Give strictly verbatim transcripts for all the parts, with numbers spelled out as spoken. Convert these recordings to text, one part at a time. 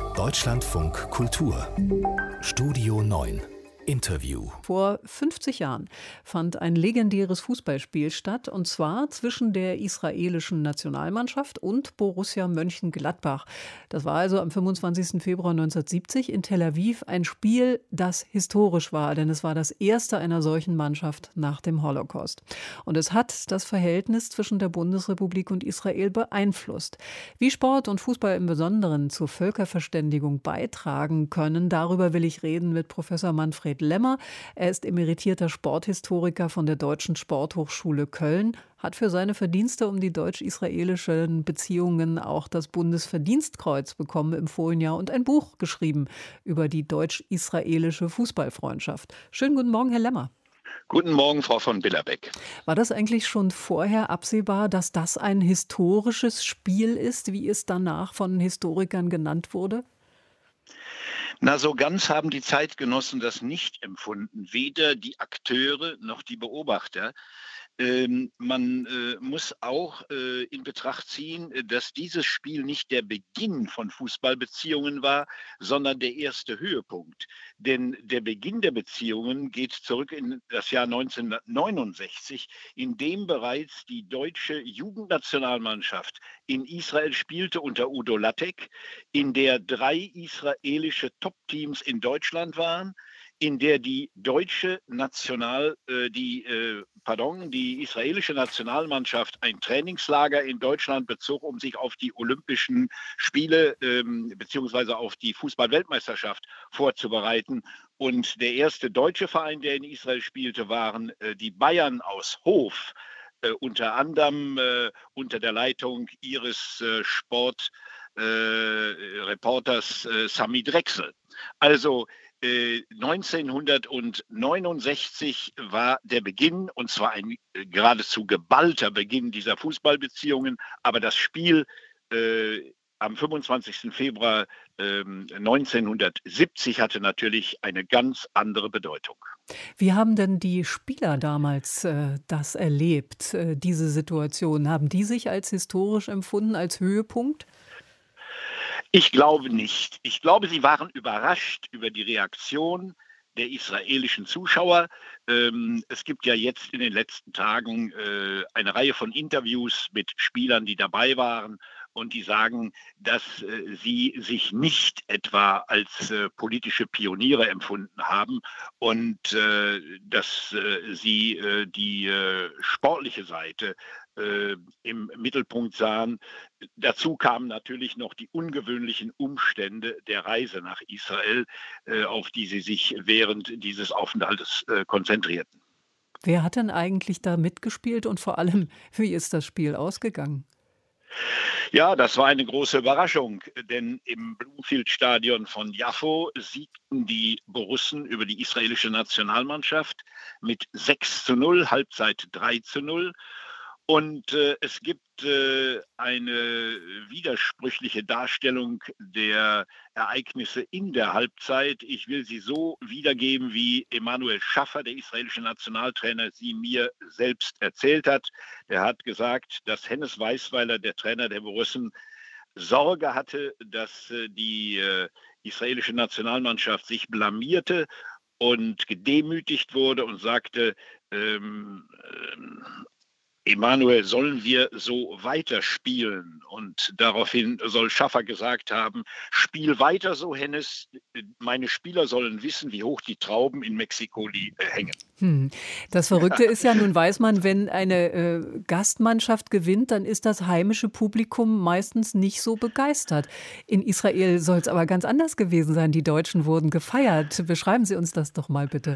Deutschlandfunk Kultur Studio neun Interview. Vor fünfzig Jahren fand ein legendäres Fußballspiel statt, und zwar zwischen der israelischen Nationalmannschaft und Borussia Mönchengladbach. Das war also am fünfundzwanzigsten Februar neunzehnhundertsiebzig in Tel Aviv, ein Spiel, das historisch war, denn es war das erste einer solchen Mannschaft nach dem Holocaust. Und es hat das Verhältnis zwischen der Bundesrepublik und Israel beeinflusst. Wie Sport und Fußball im Besonderen zur Völkerverständigung beitragen können, darüber will ich reden mit Professor Manfred Lemmer. Er ist emeritierter Sporthistoriker von der Deutschen Sporthochschule Köln, hat für seine Verdienste um die deutsch-israelischen Beziehungen auch das Bundesverdienstkreuz bekommen im vorigen Jahr und ein Buch geschrieben über die deutsch-israelische Fußballfreundschaft. Schönen guten Morgen, Herr Lemmer. Guten Morgen, Frau von Billerbeck. War das eigentlich schon vorher absehbar, dass das ein historisches Spiel ist, wie es danach von Historikern genannt wurde? Na, so ganz haben die Zeitgenossen das nicht empfunden, weder die Akteure noch die Beobachter. Ähm, man äh, muss auch äh, in Betracht ziehen, äh, dass dieses Spiel nicht der Beginn von Fußballbeziehungen war, sondern der erste Höhepunkt. Denn der Beginn der Beziehungen geht zurück in das Jahr neunzehnhundertneunundsechzig, in dem bereits die deutsche Jugendnationalmannschaft in Israel spielte unter Udo Lattek, in der drei israelische Top-Teams in Deutschland waren, in der die deutsche National, äh, die, äh, pardon, die israelische Nationalmannschaft ein Trainingslager in Deutschland bezog, um sich auf die Olympischen Spiele ähm, beziehungsweise auf die Fußball-Weltmeisterschaft vorzubereiten. Und der erste deutsche Verein, der in Israel spielte, waren äh, die Bayern aus Hof, äh, unter anderem äh, unter der Leitung ihres äh, Sportreporters äh, äh, Sami Drechsel. Also neunzehnhundertneunundsechzig war der Beginn, und zwar ein äh, geradezu geballter Beginn dieser Fußballbeziehungen. Aber das Spiel äh, am fünfundzwanzigsten Februar äh, neunzehnhundertsiebzig hatte natürlich eine ganz andere Bedeutung. Wie haben denn die Spieler damals äh, das erlebt, äh, diese Situation? Haben die sich als historisch empfunden, als Höhepunkt? Ich glaube nicht. Ich glaube, sie waren überrascht über die Reaktion der israelischen Zuschauer. Ähm, es gibt ja jetzt in den letzten Tagen äh, eine Reihe von Interviews mit Spielern, die dabei waren und die sagen, dass äh, sie sich nicht etwa als äh, politische Pioniere empfunden haben und äh, dass äh, sie äh, die äh, sportliche Seite äh, im Mittelpunkt sahen. Dazu kamen natürlich noch die ungewöhnlichen Umstände der Reise nach Israel, äh, auf die sie sich während dieses Aufenthaltes äh, konzentrierten. Wer hat denn eigentlich da mitgespielt und vor allem, wie ist das Spiel ausgegangen? Ja, das war eine große Überraschung, denn im Bloomfield-Stadion von Jaffo siegten die Borussen über die israelische Nationalmannschaft mit sechs zu null, Halbzeit drei zu null. Und äh, es gibt äh, eine widersprüchliche Darstellung der Ereignisse in der Halbzeit. Ich will sie so wiedergeben, wie Emanuel Schaffer, der israelische Nationaltrainer, sie mir selbst erzählt hat. Er hat gesagt, dass Hennes Weisweiler, der Trainer der Borussen, Sorge hatte, dass äh, die äh, israelische Nationalmannschaft sich blamierte und gedemütigt wurde und sagte, ähm, ähm, Emanuel, sollen wir so weiterspielen? Und daraufhin soll Schaffer gesagt haben, spiel weiter so, Hennes. Meine Spieler sollen wissen, wie hoch die Trauben in Mexiko li- äh, hängen. Hm. Das Verrückte ist ja, nun weiß man, wenn eine äh, Gastmannschaft gewinnt, dann ist das heimische Publikum meistens nicht so begeistert. In Israel soll es aber ganz anders gewesen sein. Die Deutschen wurden gefeiert. Beschreiben Sie uns das doch mal bitte.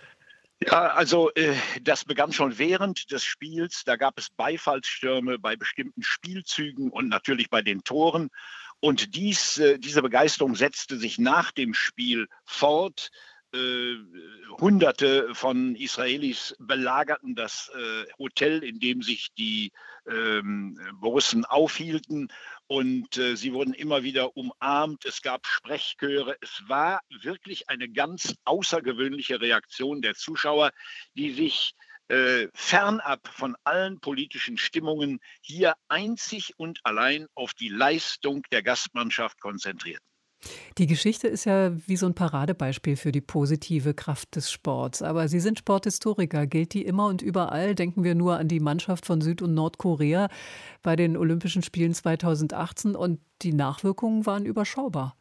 Ja, also äh, das begann schon während des Spiels. Da gab es Beifallsstürme bei bestimmten Spielzügen und natürlich bei den Toren. Und dies, äh, diese Begeisterung setzte sich nach dem Spiel fort. Äh, Hunderte von Israelis belagerten das äh, Hotel, in dem sich die ähm, Borussen aufhielten. Und äh, sie wurden immer wieder umarmt. Es gab Sprechchöre. Es war wirklich eine ganz außergewöhnliche Reaktion der Zuschauer, die sich äh, fernab von allen politischen Stimmungen hier einzig und allein auf die Leistung der Gastmannschaft konzentrierten. Die Geschichte ist ja wie so ein Paradebeispiel für die positive Kraft des Sports. Aber Sie sind Sporthistoriker. Gilt die immer und überall? Denken wir nur an die Mannschaft von Süd- und Nordkorea bei den Olympischen Spielen zweitausendachtzehn und die Nachwirkungen waren überschaubar.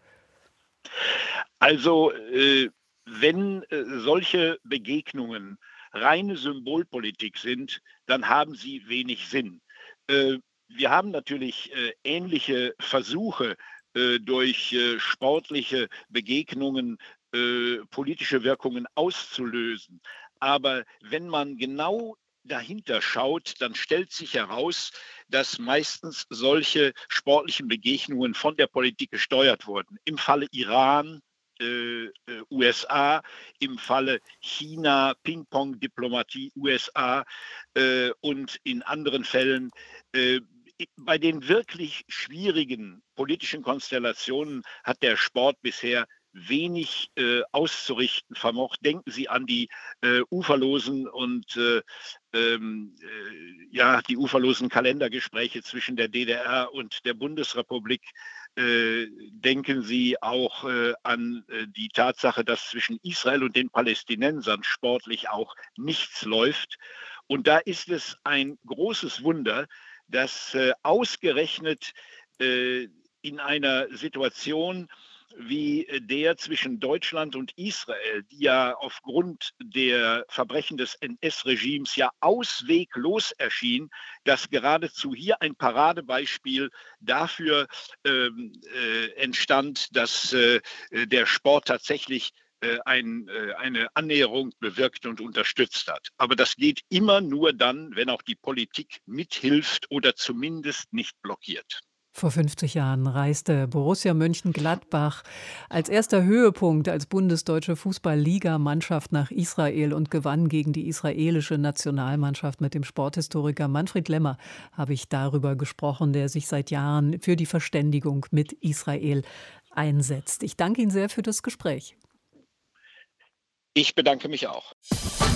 Also, äh, wenn äh, solche Begegnungen reine Symbolpolitik sind, dann haben sie wenig Sinn. Äh, wir haben natürlich äh, ähnliche Versuche äh, durch äh, sportliche Begegnungen äh, politische Wirkungen auszulösen. Aber wenn man genau dahinter schaut, dann stellt sich heraus, dass meistens solche sportlichen Begegnungen von der Politik gesteuert wurden. Im Falle Iran, äh, äh, U S A, im Falle China, Ping-Pong-Diplomatie U S A äh, und in anderen Fällen äh, bei den wirklich schwierigen politischen Konstellationen hat der Sport bisher wenig äh, auszurichten vermocht. Denken Sie an die äh, uferlosen und äh, ähm, äh, ja, die uferlosen Kalendergespräche zwischen der D D R und der Bundesrepublik. Äh, denken Sie auch äh, an äh, die Tatsache, dass zwischen Israel und den Palästinensern sportlich auch nichts läuft. Und da ist es ein großes Wunder, dass äh, ausgerechnet äh, in einer Situation wie der zwischen Deutschland und Israel, die ja aufgrund der Verbrechen des N S-Regimes ja ausweglos erschien, dass geradezu hier ein Paradebeispiel dafür ähm, äh, entstand, dass äh, der Sport tatsächlich äh, ein, äh, eine Annäherung bewirkt und unterstützt hat. Aber das geht immer nur dann, wenn auch die Politik mithilft oder zumindest nicht blockiert. Vor fünfzig Jahren reiste Borussia Mönchengladbach als erster Höhepunkt als bundesdeutsche Fußball-Liga-Mannschaft nach Israel und gewann gegen die israelische Nationalmannschaft. Mit dem Sporthistoriker Manfred Lemmer habe ich darüber gesprochen, der sich seit Jahren für die Verständigung mit Israel einsetzt. Ich danke Ihnen sehr für das Gespräch. Ich bedanke mich auch.